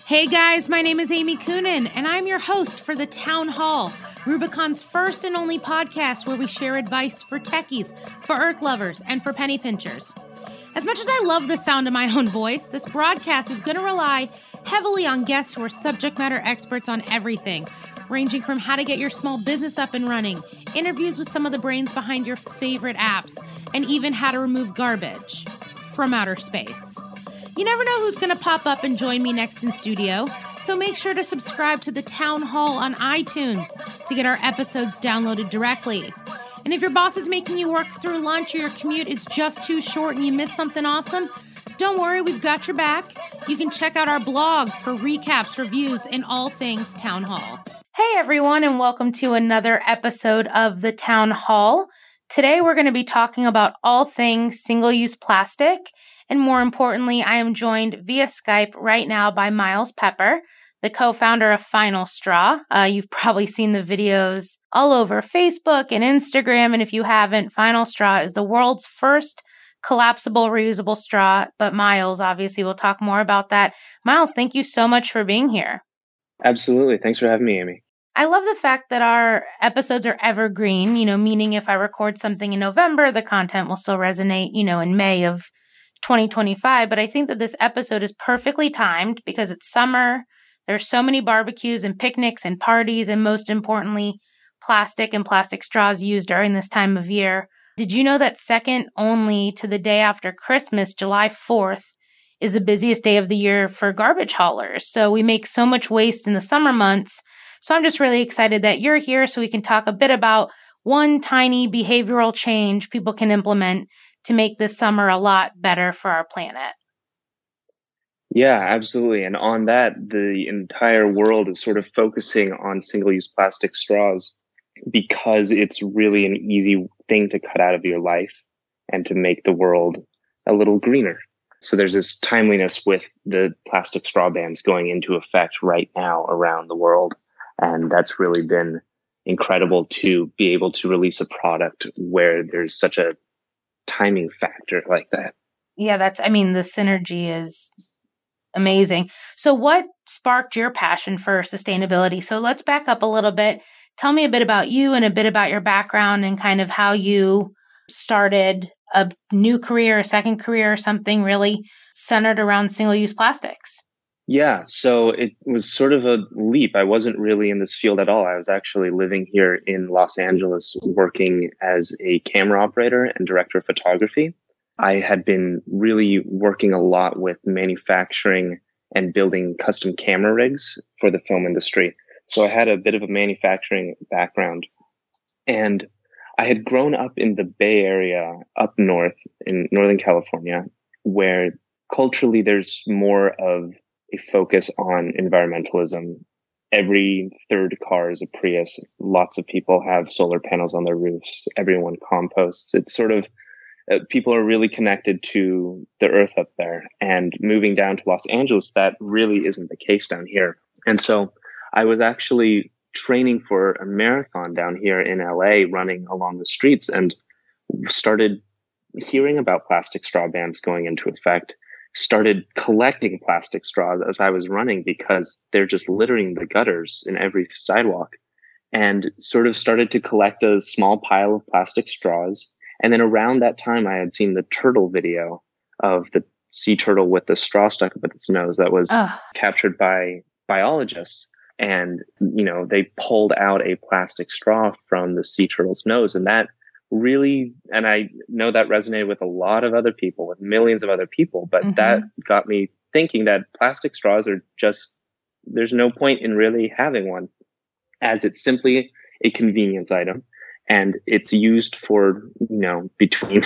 Hey guys, my name is Amy Coonan, and I'm your host for the Town Hall, Rubicon's first and only podcast where we share advice for techies, for earth lovers, and for penny pinchers. As much as I love the sound of my own voice, this broadcast is going to rely heavily on guests who are subject matter experts on everything, ranging from how to get your small business up and running, interviews with some of the brains behind your favorite apps, and even how to remove garbage from outer space. You never know who's going to pop up and join me next in studio, so make sure to subscribe to the Town Hall on iTunes to get our episodes downloaded directly. And if your boss is making you work through lunch or your commute is just too short and you missed something awesome, don't worry, we've got your back. You can check out our blog for recaps, reviews, and all things Town Hall. Hey everyone, and welcome to another episode of the Town Hall. Today we're going to be talking about all things single-use plastic. And more importantly, I am joined via Skype right now by Miles Pepper, the co-founder of Final Straw. You've probably seen the videos all over Facebook and Instagram. And if you haven't, Final Straw is the world's first collapsible, reusable straw. But Miles, obviously, we'll talk more about that. Miles, thank you so much for being here. Absolutely. Thanks for having me, Amy. I love the fact that our episodes are evergreen, meaning if I record something in November, the content will still resonate, in May of 2025, but I think that this episode is perfectly timed because it's summer. There's so many barbecues and picnics and parties, and most importantly, plastic and plastic straws used during this time of year. Did you know that second only to the day after Christmas, July 4th, is the busiest day of the year for garbage haulers? So we make so much waste in the summer months. So I'm just really excited that you're here so we can talk a bit about one tiny behavioral change people can implement to make this summer a lot better for our planet. Yeah, absolutely. And on that, the entire world is sort of focusing on single-use plastic straws because it's really an easy thing to cut out of your life and to make the world a little greener. So there's this timeliness with the plastic straw bans going into effect right now around the world. And that's really been incredible to be able to release a product where there's such a timing factor like that. Yeah, the synergy is amazing. So what sparked your passion for sustainability? So let's back up a little bit. Tell me a bit about you and a bit about your background and kind of how you started a new career, a second career, or something really centered around single-use plastics. Yeah, so it was sort of a leap. I wasn't really in this field at all. I was actually living here in Los Angeles working as a camera operator and director of photography. I had been really working a lot with manufacturing and building custom camera rigs for the film industry. So I had a bit of a manufacturing background. And I had grown up in the Bay Area up north in Northern California, where culturally there's more of a focus on environmentalism. Every third car is a Prius. Lots of people have solar panels on their roofs. Everyone composts. It's sort of, people are really connected to the earth up there. And moving down to Los Angeles, that really isn't the case down here. And so I was actually training for a marathon down here in LA, running along the streets, and started hearing about plastic straw bans going into effect. Started collecting plastic straws as I was running because they're just littering the gutters in every sidewalk, and sort of started to collect a small pile of plastic straws. And then around that time, I had seen the turtle video of the sea turtle with the straw stuck up its nose that was captured by biologists. And, they pulled out a plastic straw from the sea turtle's nose, and that really, and I know that resonated with a lot of other people, with millions of other people, but that got me thinking that plastic straws are just, there's no point in really having one, as it's simply a convenience item. And it's used for, between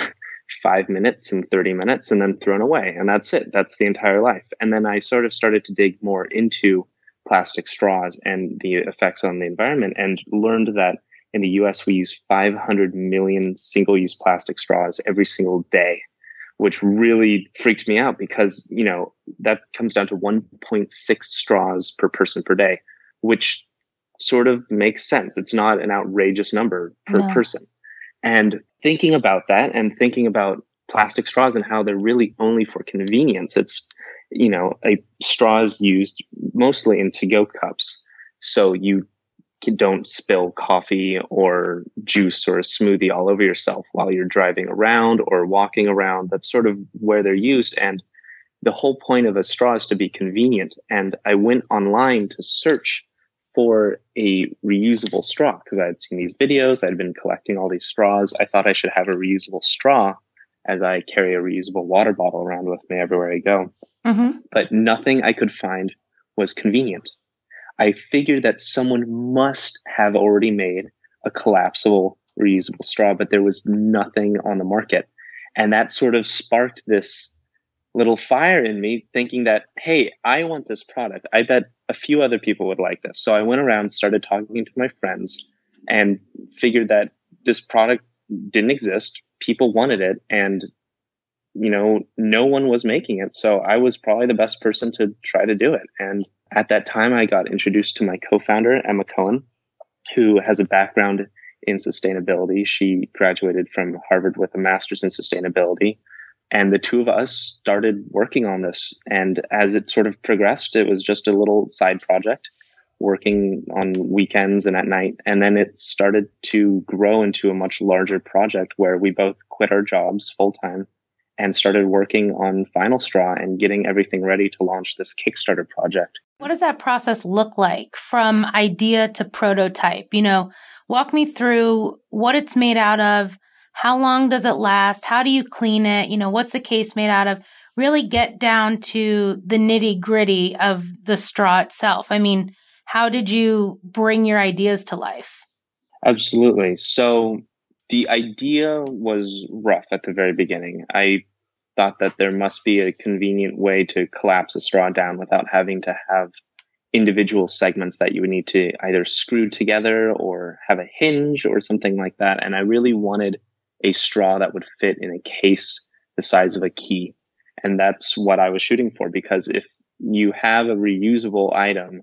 5 minutes and 30 minutes and then thrown away. And that's it. That's the entire life. And then I sort of started to dig more into plastic straws and the effects on the environment, and learned that in the US, we use 500 million single-use plastic straws every single day, which really freaked me out because, that comes down to 1.6 straws per person per day, which sort of makes sense. It's not an outrageous number per person. And thinking about that and thinking about plastic straws and how they're really only for convenience, a straw is used mostly in to-go cups. So you don't spill coffee or juice or a smoothie all over yourself while you're driving around or walking around. That's sort of where they're used. And the whole point of a straw is to be convenient. And I went online to search for a reusable straw because I had seen these videos. I'd been collecting all these straws. I thought I should have a reusable straw as I carry a reusable water bottle around with me everywhere I go. Mm-hmm. But nothing I could find was convenient. I figured that someone must have already made a collapsible reusable straw, but there was nothing on the market. And that sort of sparked this little fire in me thinking that, hey, I want this product. I bet a few other people would like this. So I went around, started talking to my friends and figured that this product didn't exist. People wanted it and, no one was making it. So I was probably the best person to try to do it. And at that time, I got introduced to my co-founder, Emma Cohen, who has a background in sustainability. She graduated from Harvard with a master's in sustainability. And the two of us started working on this. And as it sort of progressed, it was just a little side project, working on weekends and at night. And then it started to grow into a much larger project where we both quit our jobs full time and started working on Final Straw and getting everything ready to launch this Kickstarter project. What does that process look like from idea to prototype? Walk me through what it's made out of. How long does it last? How do you clean it? What's the case made out of? Really get down to the nitty gritty of the straw itself. I mean, how did you bring your ideas to life? Absolutely. So the idea was rough at the very beginning. I thought that there must be a convenient way to collapse a straw down without having to have individual segments that you would need to either screw together or have a hinge or something like that. And I really wanted a straw that would fit in a case the size of a key. And that's what I was shooting for, because if you have a reusable item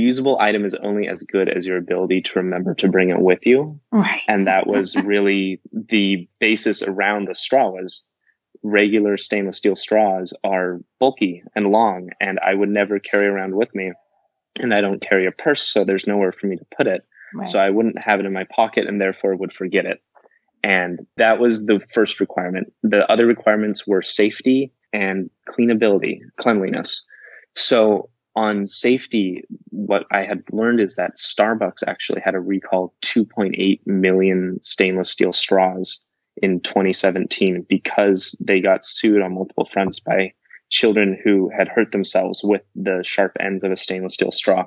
is only as good as your ability to remember to bring it with you. Right. And that was really the basis around the straw. Was regular stainless steel straws are bulky and long, and I would never carry around with me. And I don't carry a purse, so there's nowhere for me to put it. Right. So I wouldn't have it in my pocket and therefore would forget it. And that was the first requirement. The other requirements were safety and cleanliness. So on safety, what I had learned is that Starbucks actually had to recall 2.8 million stainless steel straws in 2017 because they got sued on multiple fronts by children who had hurt themselves with the sharp ends of a stainless steel straw.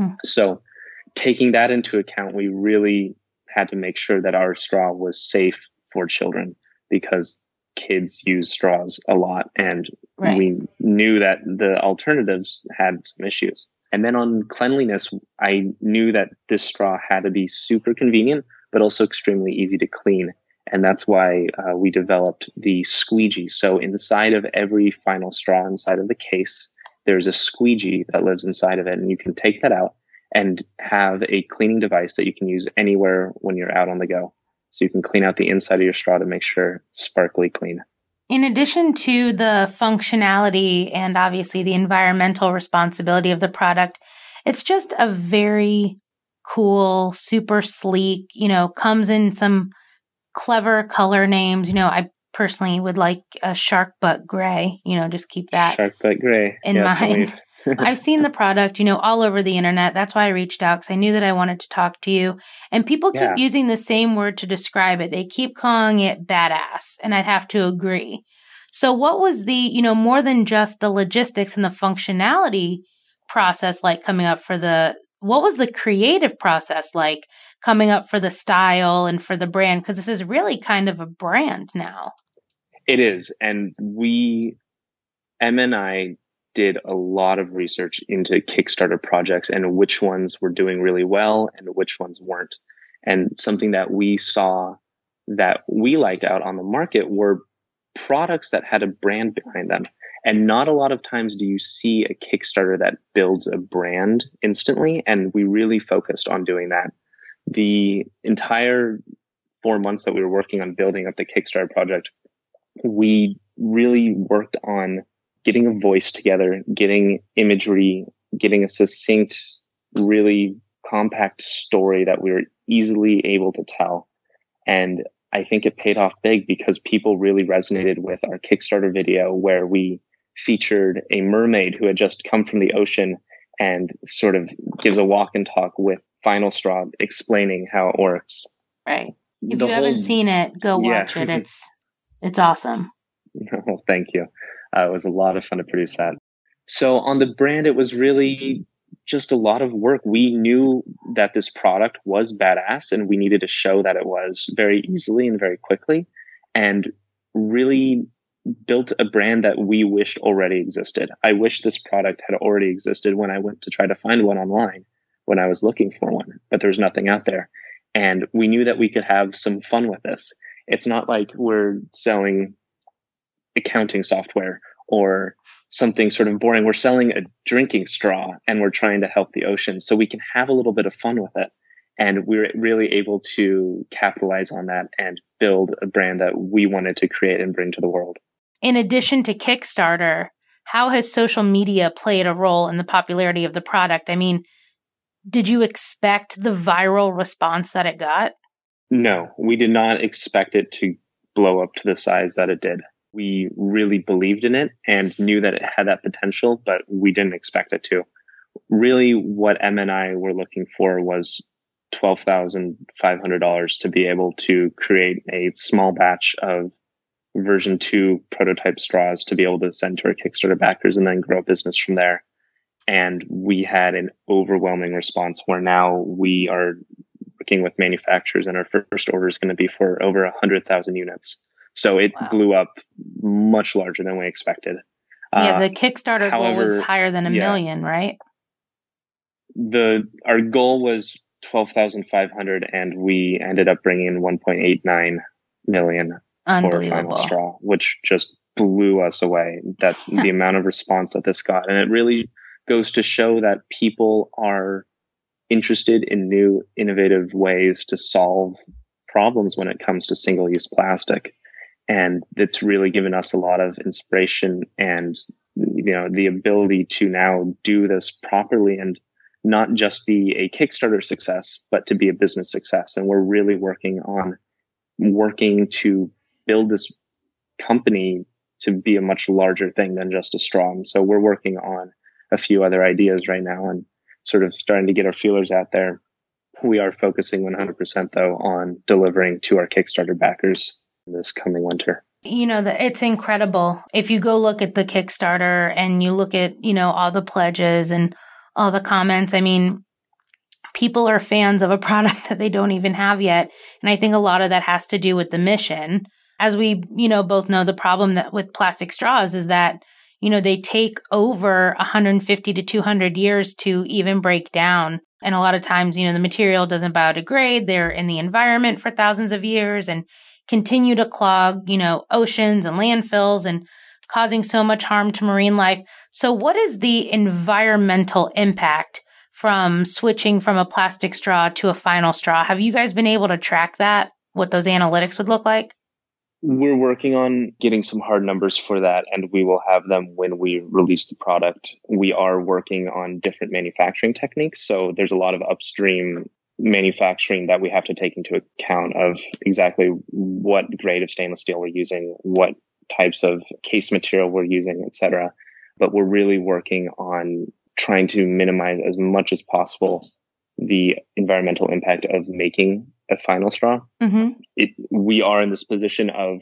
So taking that into account, we really had to make sure that our straw was safe for children because kids use straws a lot, and right. We knew that the alternatives had some issues. And then on cleanliness, I knew that this straw had to be super convenient, but also extremely easy to clean. And that's why we developed the squeegee. So inside of every Final Straw, inside of the case, there's a squeegee that lives inside of it. And you can take that out and have a cleaning device that you can use anywhere when you're out on the go. So you can clean out the inside of your straw to make sure it's sparkly clean. In addition to the functionality and obviously the environmental responsibility of the product, it's just a very cool, super sleek, comes in some clever color names. I personally would like a shark butt gray, just keep that shark butt gray in mind. I've seen the product, all over the internet. That's why I reached out, because I knew that I wanted to talk to you. And people keep using the same word to describe it. They keep calling it badass, and I'd have to agree. So what was the, more than just the logistics and the functionality process like coming up what was the creative process like coming up for the style and for the brand? Because this is really kind of a brand now. It is. And Emma and I did a lot of research into Kickstarter projects and which ones were doing really well and which ones weren't. And something that we saw that we liked out on the market were products that had a brand behind them. And not a lot of times do you see a Kickstarter that builds a brand instantly. And we really focused on doing that. The entire 4 months that we were working on building up the Kickstarter project, we really worked on getting a voice together, getting imagery, getting a succinct, really compact story that we were easily able to tell. And I think it paid off big because people really resonated with our Kickstarter video where we featured a mermaid who had just come from the ocean and sort of gives a walk and talk with Final Straw explaining how it works. Right. If you haven't seen it, go watch it. It's awesome. Well, thank you. It was a lot of fun to produce that. So on the brand, it was really just a lot of work. We knew that this product was badass and we needed to show that it was very easily and very quickly, and really built a brand that we wished already existed. I wish this product had already existed when I went to try to find one online when I was looking for one, but there's nothing out there. And we knew that we could have some fun with this. It's not like we're selling accounting software or something sort of boring. We're selling a drinking straw and we're trying to help the ocean, so we can have a little bit of fun with it. And we're really able to capitalize on that and build a brand that we wanted to create and bring to the world. In addition to Kickstarter, how has social media played a role in the popularity of the product? I mean, did you expect the viral response that it got? No, we did not expect it to blow up to the size that it did. We really believed in it and knew that it had that potential, but we didn't expect it to. Really, what Em and I were looking for was $12,500 to be able to create a small batch of version 2 prototype straws to be able to send to our Kickstarter backers and then grow a business from there. And we had an overwhelming response where now we are working with manufacturers and our first order is going to be for over 100,000 units. So it blew up much larger than we expected. Yeah, the Kickstarter goal was higher than a million, right? Our goal was 12,500 and we ended up bringing in 1.89 million for Final Straw, which just blew us away. That the amount of response that this got. And it really goes to show that people are interested in new, innovative ways to solve problems when it comes to single-use plastic. And it's really given us a lot of inspiration and, the ability to now do this properly and not just be a Kickstarter success, but to be a business success. And we're really working to build this company to be a much larger thing than just a straw. And so we're working on a few other ideas right now and sort of starting to get our feelers out there. We are focusing 100% though on delivering to our Kickstarter backers this coming winter. It's incredible. If you go look at the Kickstarter and you look at, all the pledges and all the comments, I mean, people are fans of a product that they don't even have yet. And I think a lot of that has to do with the mission. As we, both know, the problem that with plastic straws is that, they take over 150 to 200 years to even break down. And a lot of times, the material doesn't biodegrade. They're in the environment for thousands of years and continue to clog, oceans and landfills and causing so much harm to marine life. So what is the environmental impact from switching from a plastic straw to a Final Straw? Have you guys been able to track that, what those analytics would look like? We're working on getting some hard numbers for that, and we will have them when we release the product. We are working on different manufacturing techniques. So there's a lot of upstream manufacturing that we have to take into account of exactly what grade of stainless steel we're using, what types of case material we're using, etc. But we're really working on trying to minimize as much as possible the environmental impact of making a Final Straw. Mm-hmm. We are in this position of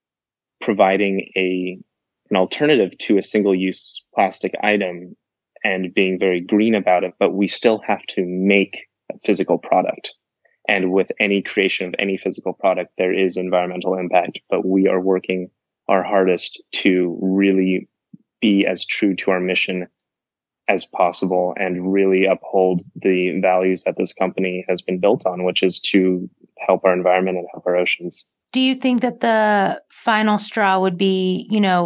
providing an alternative to a single-use plastic item and being very green about it, but we still have to make a physical product. And with any creation of any physical product, there is environmental impact, but we are working our hardest to really be as true to our mission as possible and really uphold the values that this company has been built on, which is to help our environment and help our oceans. Do you think that the Final Straw would be,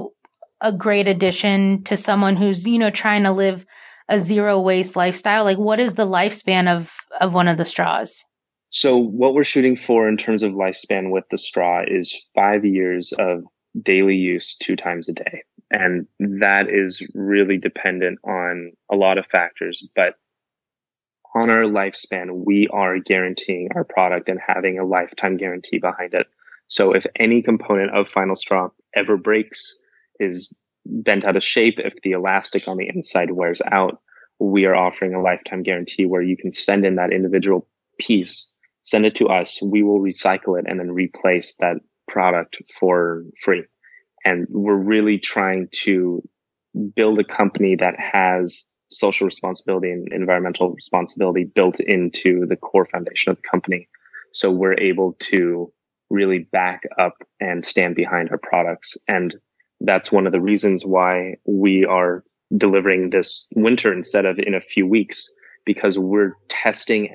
a great addition to someone who's, trying to live a zero waste lifestyle? Like, what is the lifespan of one of the straws? So what we're shooting for in terms of lifespan with the straw is 5 years of daily use 2 times a day. And that is really dependent on a lot of factors. But on our lifespan, we are guaranteeing our product and having a lifetime guarantee behind it. So if any component of Final Straw ever breaks, is bent out of shape, if the elastic on the inside wears out, we are offering a lifetime guarantee where you can send in that individual piece, send it to us, we will recycle it and then replace that product for free. And we're really trying to build a company that has social responsibility and environmental responsibility built into the core foundation of the company. So we're able to really back up and stand behind our products. And that's one of the reasons why we are delivering this winter instead of in a few weeks, because we're testing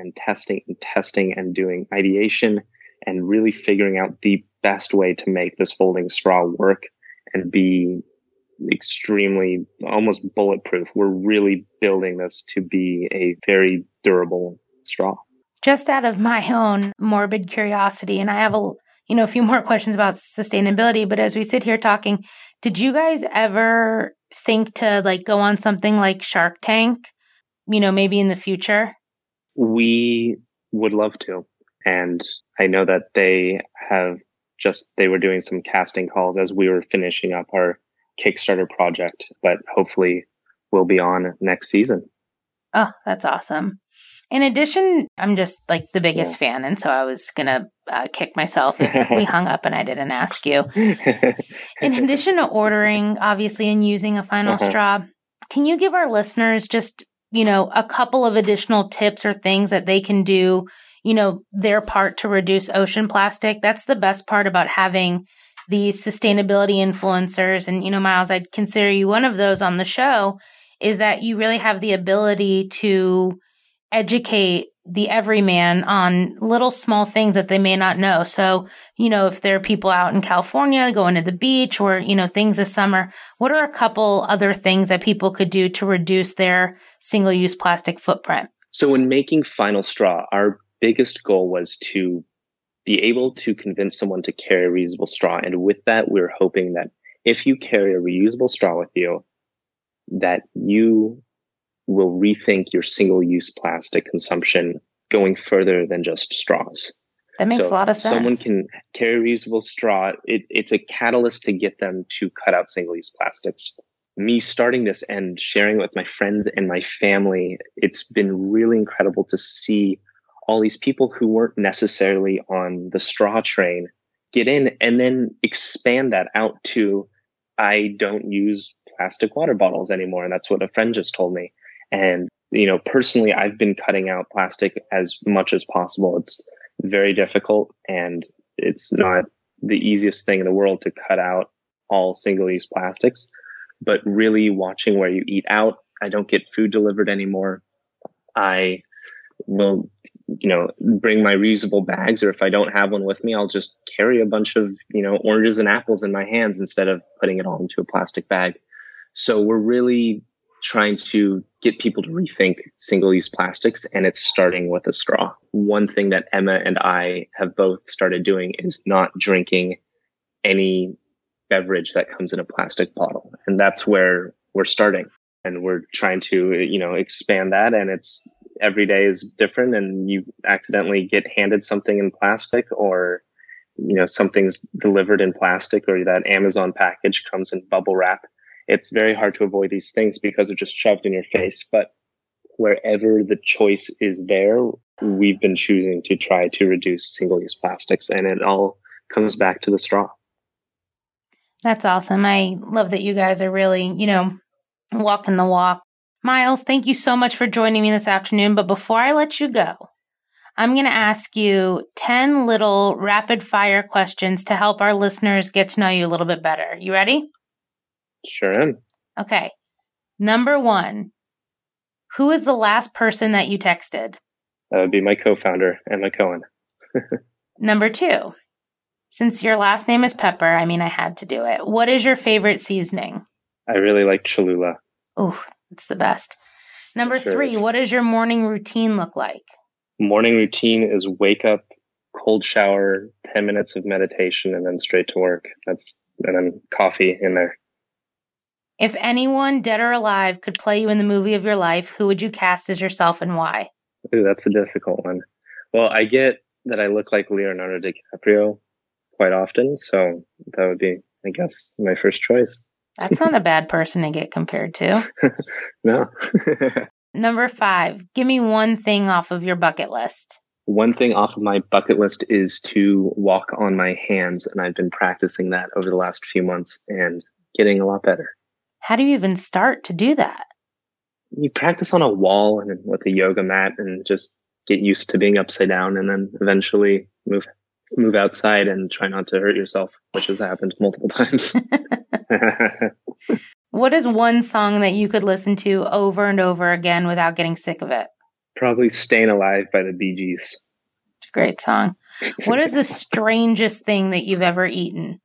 and doing ideation and really figuring out the best way to make this folding straw work and be extremely almost bulletproof. We're really building this to be a very durable straw. Just out of my own morbid curiosity, and I have a few more questions about sustainability, but as we sit here talking, did you guys ever think to go on something like Shark Tank, maybe in the future? We would love to. And I know that they were doing some casting calls as we were finishing up our Kickstarter project, but hopefully we'll be on next season. Oh, that's awesome. In addition, I'm just the biggest fan. And so I was going to kick myself if we hung up and I didn't ask you. In addition to ordering, obviously, and using a Final Straw, can you give our listeners just, a couple of additional tips or things that they can do, their part to reduce ocean plastic? That's the best part about having these sustainability influencers. And, Miles, I'd consider you one of those on the show, is that you really have the ability to educate the everyman on little small things that they may not know. So, if there are people out in California going to the beach or, things this summer, what are a couple other things that people could do to reduce their single-use plastic footprint? So when making Final Straw, our biggest goal was to be able to convince someone to carry a reusable straw. And with that, we're hoping that if you carry a reusable straw with you, that you will rethink your single-use plastic consumption going further than just straws. That makes a lot of sense. Someone can carry a reusable straw. It's a catalyst to get them to cut out single-use plastics. Me starting this and sharing it with my friends and my family, it's been really incredible to see all these people who weren't necessarily on the straw train get in and then expand that out to, I don't use plastic water bottles anymore. And that's what a friend just told me. And, personally, I've been cutting out plastic as much as possible. It's very difficult and it's not the easiest thing in the world to cut out all single-use plastics, but really watching where you eat out. I don't get food delivered anymore. I will, bring my reusable bags, or if I don't have one with me, I'll just carry a bunch of, oranges and apples in my hands instead of putting it all into a plastic bag. So we're really trying to get people to rethink single-use plastics, and it's starting with a straw. One thing that Emma and I have both started doing is not drinking any beverage that comes in a plastic bottle. And that's where we're starting. And we're trying to, expand that. And it's every day is different, and you accidentally get handed something in plastic, or, something's delivered in plastic, or that Amazon package comes in bubble wrap. It's very hard to avoid these things because they're just shoved in your face. But wherever the choice is there, we've been choosing to try to reduce single-use plastics, and it all comes back to the straw. That's awesome. I love that you guys are really, walking the walk. Miles, thank you so much for joining me this afternoon. But before I let you go, I'm going to ask you 10 little rapid fire questions to help our listeners get to know you a little bit better. You ready? Sure am. Okay. Number 1, who is the last person that you texted? That would be my co-founder, Emma Cohen. Number 2, since your last name is Pepper, I had to do it. What is your favorite seasoning? I really like Cholula. Oh, it's the best. Number 3, what does your morning routine look like? Morning routine is wake up, cold shower, 10 minutes of meditation, and then straight to work. And then coffee in there. If anyone, dead or alive, could play you in the movie of your life, who would you cast as yourself and why? Ooh, that's a difficult one. Well, I get that I look like Leonardo DiCaprio quite often, so that would be, I guess, my first choice. That's not a bad person to get compared to. No. Number 5, give me one thing off of your bucket list. One thing off of my bucket list is to walk on my hands, and I've been practicing that over the last few months and getting a lot better. How do you even start to do that? You practice on a wall and with a yoga mat and just get used to being upside down, and then eventually move outside and try not to hurt yourself, which has happened multiple times. What is one song that you could listen to over and over again without getting sick of it? Probably Staying Alive by the Bee Gees. It's a great song. What is the strangest thing that you've ever eaten?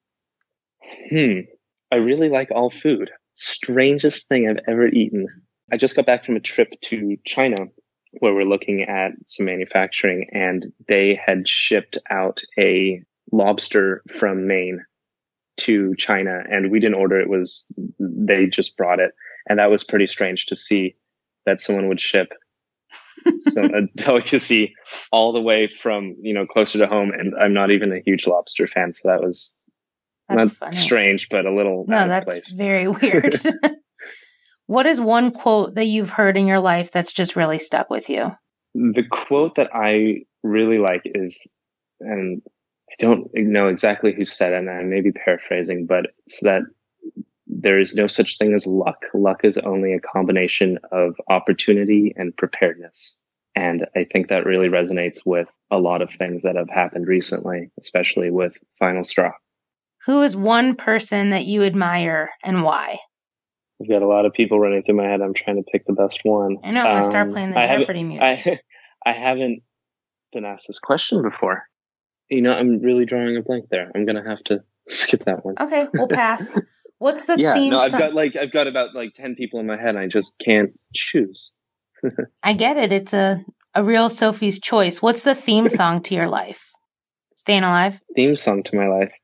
I really like all food. Strangest thing I've ever eaten. I just got back from a trip to China where we're looking at some manufacturing, and they had shipped out a lobster from Maine to China, and we didn't order it. They just brought it. And that was pretty strange to see that someone would ship a delicacy all the way from, closer to home. And I'm not even a huge lobster fan. So that's not funny. Strange, but a little out of place. That's very weird. What is one quote that you've heard in your life that's just really stuck with you? The quote that I really like is, and I don't know exactly who said it, and I may be paraphrasing, but it's that there is no such thing as luck. Luck is only a combination of opportunity and preparedness. And I think that really resonates with a lot of things that have happened recently, especially with Final Straw. Who is one person that you admire and why? I've got a lot of people running through my head. I'm trying to pick the best one. I know. I'm going to start playing the Jeopardy music. I haven't been asked this question before. I'm really drawing a blank there. I'm going to have to skip that one. Okay, we'll pass. What's the theme song? I've got about 10 people in my head. And I just can't choose. I get it. It's a real Sophie's choice. What's the theme song to your life? Staying Alive? Theme song to my life?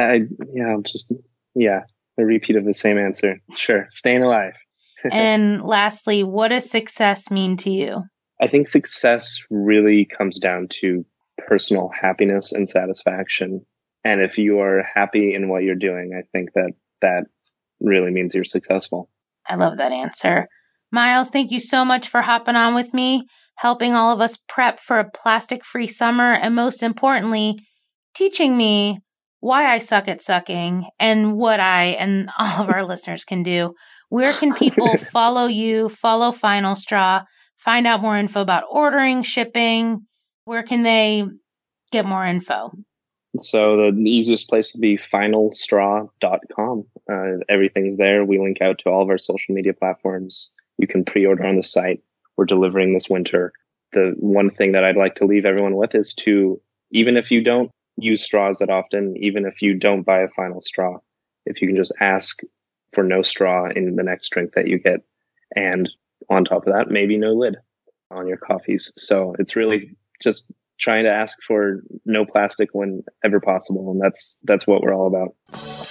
A repeat of the same answer. Sure. Staying Alive. And lastly, what does success mean to you? I think success really comes down to personal happiness and satisfaction. And if you are happy in what you're doing, I think that really means you're successful. I love that answer. Miles, thank you so much for hopping on with me, helping all of us prep for a plastic-free summer, and most importantly, teaching me why I suck at sucking and what I and all of our listeners can do. Where can people follow you, follow Final Straw, find out more info about ordering, shipping? Where can they get more info? So the easiest place would be finalstraw.com. Everything's there. We link out to all of our social media platforms. You can pre-order on the site. We're delivering this winter. The one thing that I'd like to leave everyone with is to, even if you don't use straws that often, even if you don't buy a Final Straw, if you can just ask for no straw in the next drink that you get. And on top of that, maybe no lid on your coffees. So it's really just trying to ask for no plastic whenever possible. And that's what we're all about.